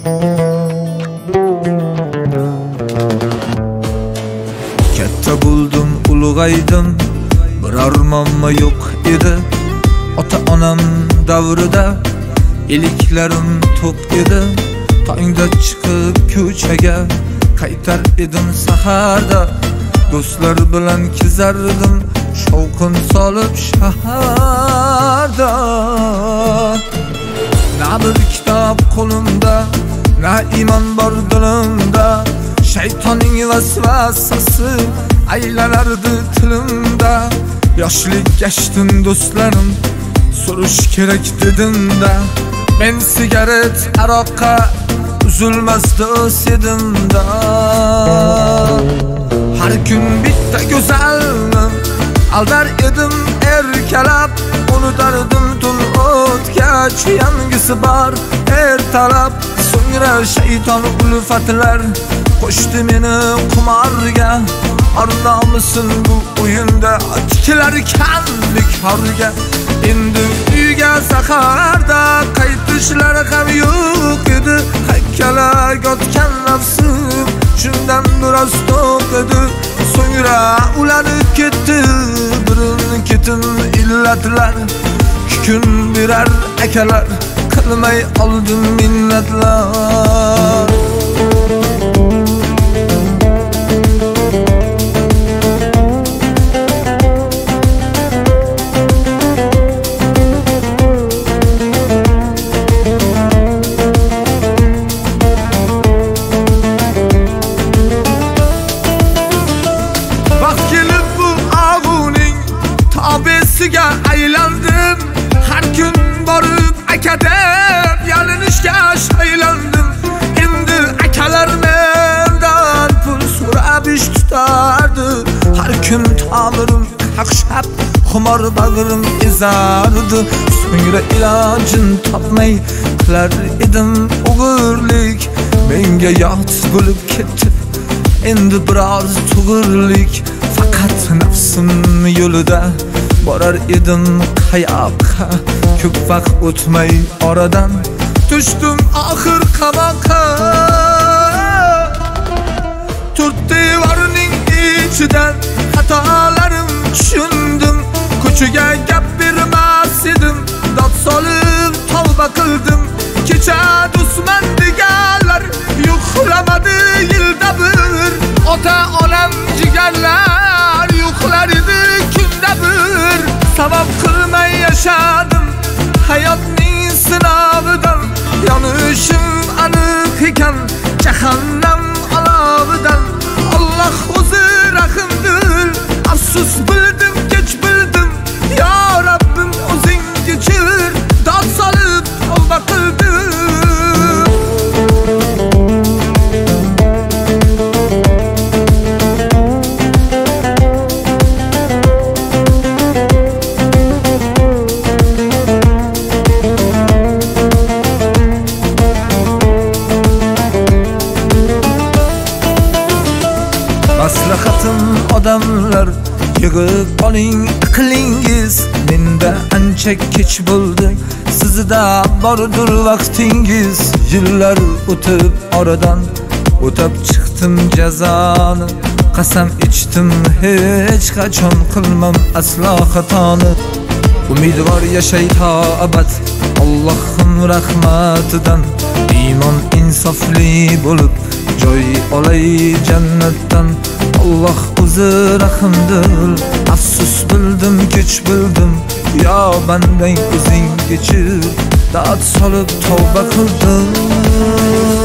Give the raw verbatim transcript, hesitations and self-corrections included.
Katta buldum, ulg'aydim, bir armonma yo'q edi. Ota-onam davrida iliklarim to'q edi. Tongda chiqib ko'chaga qaytar edim saharda. Do'stlar bilan kezardim, shovqin solib shaharda. Na bir kitob qo'limda, na iymon bor dilimda. Shaytonning vasvasasi aylanardi tilimda. Yoshlik gashtin do'stlarim, so'rish kerak dedim-da. Men sigaret, aroqqa uzilmasdi o'sidimda. Har kun bitta go'zalni aldar edim erkalab. Unutardim tun o'tgach, yangisi bor ertalab. So'ngra shayton ulfatlar qo'shdi meni qumorga. Arnomisin bu o'yinda tikilarkanlik horga. Endi uyga saharda qaytishlari ham yo'q edi. Hakkalak otgan nafsim shundan biroz to'q edi. So'ngra ulanib ketdi birin ketin illatlar. Ikki kun birar akalar qilmay oldim minnatlar. Aylandim, har kun borib akadem yalinishga shaylandim. Endi akalar mendan pul so'rab ish tutardi. Har kun tomirim qaqshab, xumor bag'rim ezardi. So'ngra ilojin topmay qilar edim o'g'irlik. Menga yot bo'lib ketdi endi biroz tug'irlik. Faqat nafsim yo'lida borar edim qayoqqa. Ko'p vaqt o'tmay oradan tushdim oxir qamoqqa. To'rt devorning ichidan xatolarim tushundim. Ko'chaga gap bermas edim, dod solib tavba qildim. Kecha do'stman deganlar yo'qlamadi yilda bir. Ota-onam jigarlar yo'qlar edi kunda bir. Sabab qilmay yashadim hayotning sinovidan. Yonishim aniq ekan jahannam olovidan. Alloh o'zi rahimdil, afsus bildim kech bildim. Ya Rabbim o'zing kechir, dod solib tavba qildim. Maslahatim odamlar, yig'ib oling aqlingiz. Menda ancha kech bo'ldi, sizda bordir vaqtingiz. Yillar o'tib oradan o'tab chiqdim jazoni. Qasam ichdim hech qachon qilmam aslo xatoni. Umidvor yashay to abad Allohim rahmatidan. Iymon insofli bo'lib joy olay jannatdan. Alloh o'zi rahimdil, afsus bildim kech bildim. Yo bandang o'zing kechir, dod solib tavba qildim.